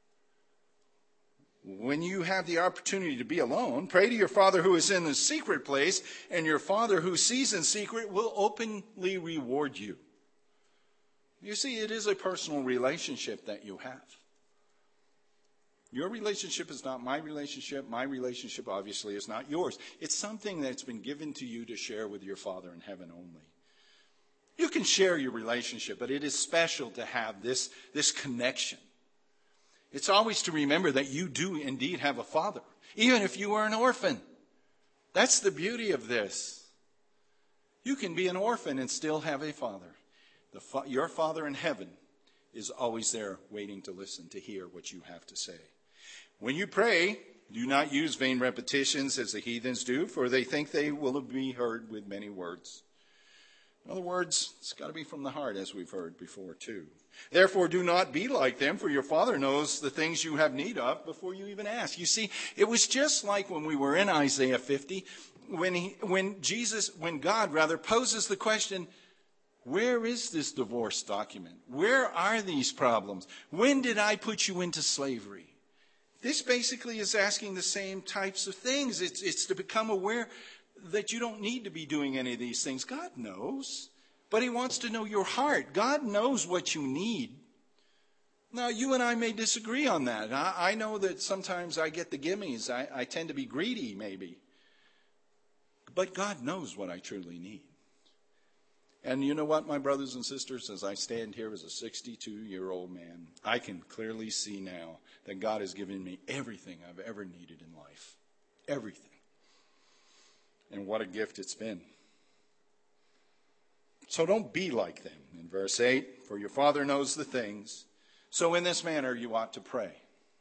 when you have the opportunity to be alone, pray to your Father who is in the secret place, and your Father who sees in secret will openly reward you. You see, it is a personal relationship that you have. Your relationship is not my relationship. My relationship, obviously, is not yours. It's something that's been given to you to share with your Father in heaven only. You can share your relationship, but it is special to have this connection. It's always to remember that you do indeed have a father, even if you are an orphan. That's the beauty of this. You can be an orphan and still have a father. Your Father in heaven is always there waiting to listen, to hear what you have to say. When you pray, do not use vain repetitions as the heathens do, for they think they will be heard with many words. In other words, it's got to be from the heart, as we've heard before too. Therefore, do not be like them, for your Father knows the things you have need of before you even ask. You see, it was just like when we were in Isaiah 50, when God poses the question, where is this divorce document? Where are these problems? When did I put you into slavery? This basically is asking the same types of things. It's to become aware that you don't need to be doing any of these things. God knows, but he wants to know your heart. God knows what you need. Now, you and I may disagree on that. I know that sometimes I get the gimmies. I tend to be greedy, maybe. But God knows what I truly need. And you know what, my brothers and sisters, as I stand here as a 62-year-old man, I can clearly see now that God has given me everything I've ever needed in life. Everything. And what a gift it's been. So don't be like them. In verse 8, for your Father knows the things. So in this manner you ought to pray.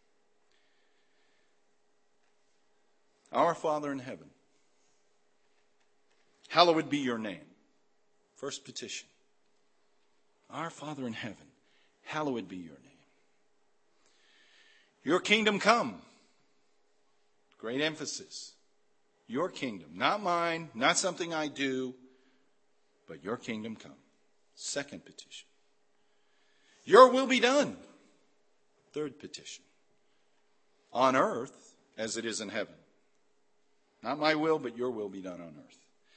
Our Father in heaven, hallowed be your name. First petition. Our Father in heaven, hallowed be your name. Your kingdom come. Great emphasis. Your kingdom. Not mine, not something I do, but your kingdom come. Second petition. Your will be done. Third petition. On earth as it is in heaven. Not my will, but your will be done on earth.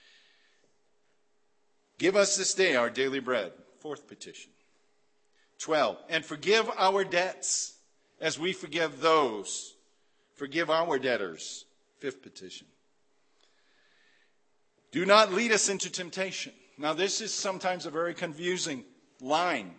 Give us this day our daily bread. Fourth petition. 12. And forgive our debts as we forgive those. Forgive our debtors. Fifth petition. Do not lead us into temptation. Now this is sometimes a very confusing line.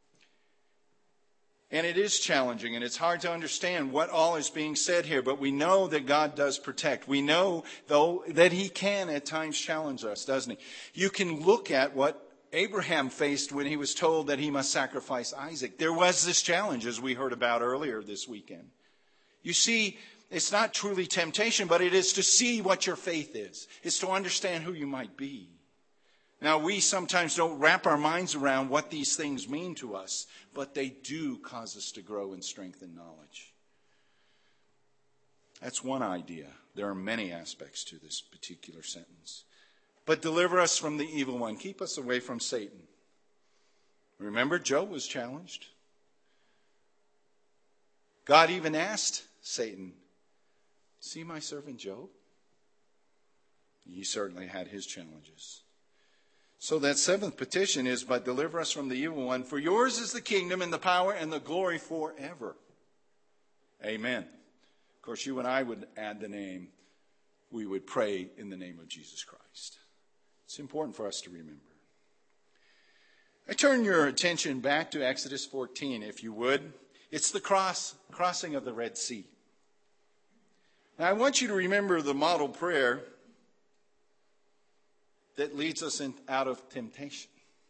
And it is challenging, and it's hard to understand what all is being said here. But we know that God does protect. We know, though, that he can at times challenge us, doesn't he? You can look at what Abraham faced when he was told that he must sacrifice Isaac. There was this challenge, as we heard about earlier this weekend. You see, it's not truly temptation, but it is to see what your faith is. It's to understand who you might be. Now, we sometimes don't wrap our minds around what these things mean to us, but they do cause us to grow in strength and knowledge. That's one idea. There are many aspects to this particular sentence. But deliver us from the evil one. Keep us away from Satan. Remember, Job was challenged. God even asked Satan, see my servant Job? He certainly had his challenges. So that seventh petition is, but deliver us from the evil one. For yours is the kingdom and the power and the glory forever. Amen. Of course, you and I would add the name. We would pray in the name of Jesus Christ. It's important for us to remember. I turn your attention back to Exodus 14, if you would. It's the crossing of the Red Sea. Now, I want you to remember the model prayer that leads us out of temptation.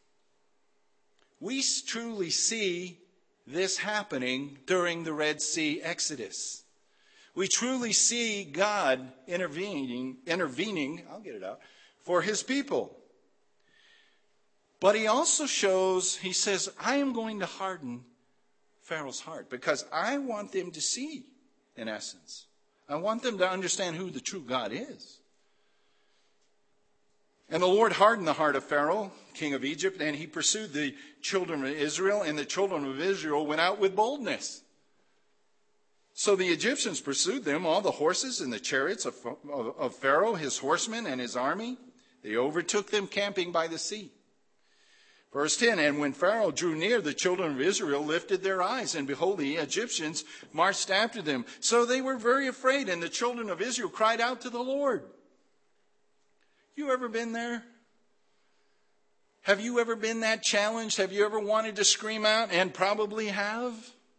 We truly see this happening during the Red Sea Exodus. We truly see God intervening, for his people. But he also shows, he says, I am going to harden Pharaoh's heart because I want them to see, in essence. I want them to understand who the true God is. And the Lord hardened the heart of Pharaoh, king of Egypt, and he pursued the children of Israel, and the children of Israel went out with boldness. So the Egyptians pursued them, all the horses and the chariots of Pharaoh, his horsemen and his army. They overtook them camping by the sea. Verse 10, and when Pharaoh drew near, the children of Israel lifted their eyes, and behold, the Egyptians marched after them. So they were very afraid, and the children of Israel cried out to the Lord. You ever been there? Have you ever been that challenged? Have you ever wanted to scream out, and probably have?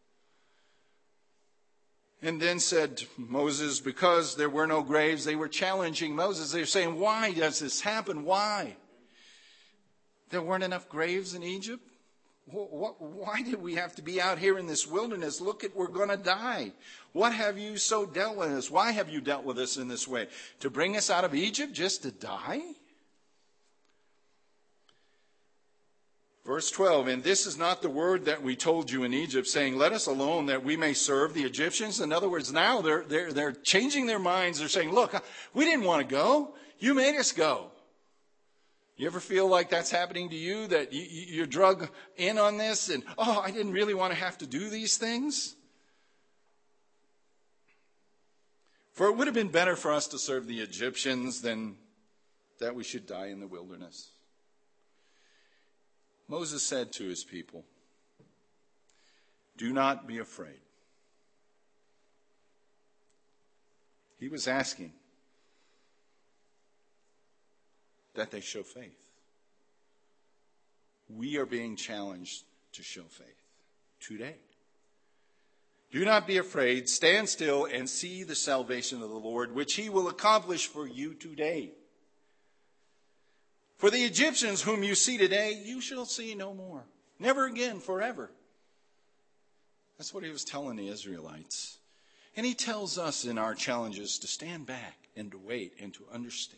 And then said Moses, because there were no graves, they were challenging Moses. They were saying, why does this happen? Why? There weren't enough graves in Egypt? Why did we have to be out here in this wilderness? Look at, we're going to die. What have you so dealt with us? Why have you dealt with us in this way? To bring us out of Egypt just to die? Verse 12, and this is not the word that we told you in Egypt, saying, let us alone that we may serve the Egyptians. In other words, now they're changing their minds. They're saying, look, we didn't want to go. You made us go. You ever feel like that's happening to you, that you're drug in on this and, oh, I didn't really want to have to do these things? For it would have been better for us to serve the Egyptians than that we should die in the wilderness. Moses said to his people, do not be afraid. He was asking that they show faith. We are being challenged to show faith today. Do not be afraid. Stand still and see the salvation of the Lord, which he will accomplish for you today. For the Egyptians whom you see today, you shall see no more. Never again, forever. That's what he was telling the Israelites. And he tells us in our challenges to stand back and to wait and to understand.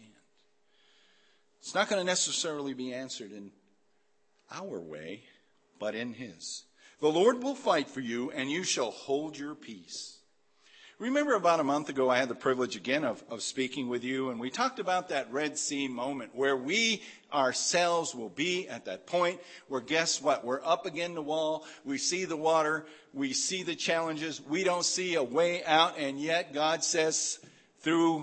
It's not going to necessarily be answered in our way, but in his. The Lord will fight for you, and you shall hold your peace. Remember about a month ago, I had the privilege again of speaking with you, and we talked about that Red Sea moment where we ourselves will be at that point where, guess what? We're up against the wall. We see the water. We see the challenges. We don't see a way out, and yet God says through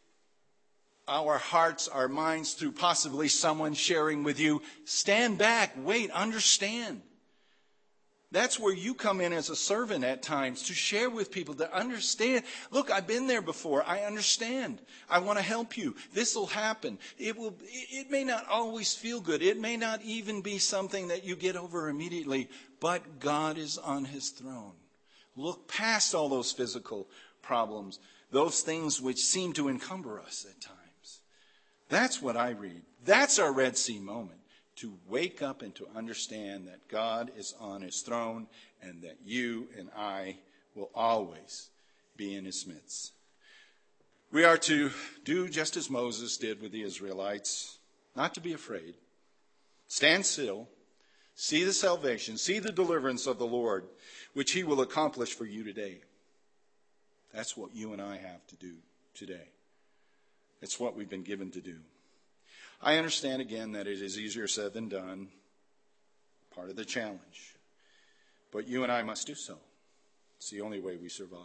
our hearts, our minds, through possibly someone sharing with you, stand back, wait, understand. That's where you come in as a servant at times, to share with people, to understand. Look, I've been there before. I understand. I want to help you. This will happen. It may not always feel good. It may not even be something that you get over immediately, but God is on his throne. Look past all those physical problems, those things which seem to encumber us at times. That's what I read. That's our Red Sea moment. To wake up and to understand that God is on his throne and that you and I will always be in his midst. We are to do just as Moses did with the Israelites, not to be afraid. Stand still, see the salvation, see the deliverance of the Lord, which he will accomplish for you today. That's what you and I have to do today. It's what we've been given to do. I understand again that it is easier said than done, part of the challenge. But you and I must do so. It's the only way we survive.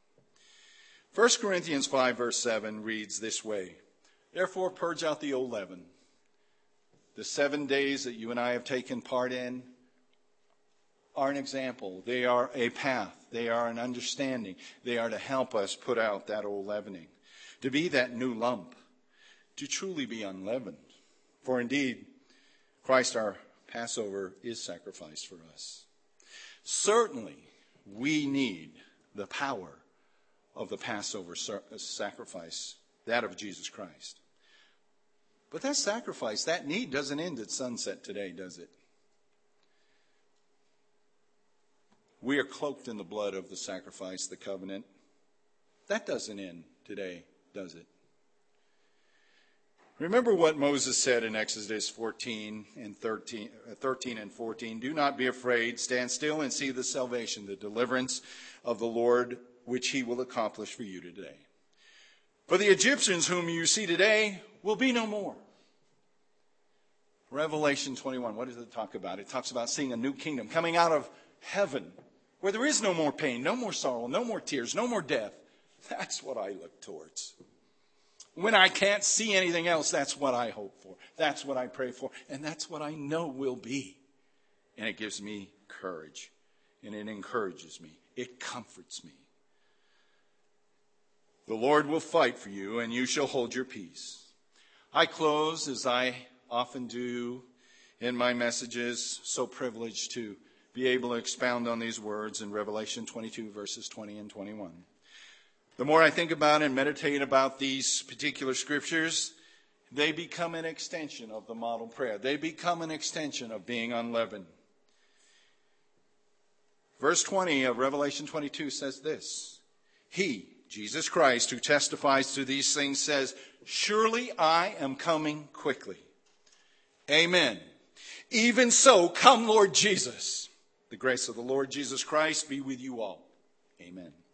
1 Corinthians 5 verse 7 reads this way, therefore purge out the old leaven. The 7 days that you and I have taken part in are an example. They are a path. They are an understanding. They are to help us put out that old leavening, to be that new lump, to truly be unleavened. For indeed, Christ our Passover is sacrificed for us. Certainly, we need the power of the Passover sacrifice, that of Jesus Christ. But that sacrifice, that need doesn't end at sunset today, does it? We are cloaked in the blood of the sacrifice, the covenant. That doesn't end today, does it? Remember what Moses said in Exodus 13 and 14. Do not be afraid. Stand still and see the salvation, the deliverance of the Lord, which he will accomplish for you today. For the Egyptians whom you see today will be no more. Revelation 21, what does it talk about? It talks about seeing a new kingdom coming out of heaven, where there is no more pain, no more sorrow, no more tears, no more death. That's what I look towards. When I can't see anything else, that's what I hope for. That's what I pray for. And that's what I know will be. And it gives me courage. And it encourages me. It comforts me. The Lord will fight for you, and you shall hold your peace. I close, as I often do, in my messages. So privileged to be able to expound on these words in Revelation 22, verses 20 and 21. The more I think about and meditate about these particular scriptures, they become an extension of the model prayer. They become an extension of being unleavened. Verse 20 of Revelation 22 says this: He, Jesus Christ, who testifies to these things, says, surely I am coming quickly. Amen. Even so, come Lord Jesus. The grace of the Lord Jesus Christ be with you all. Amen.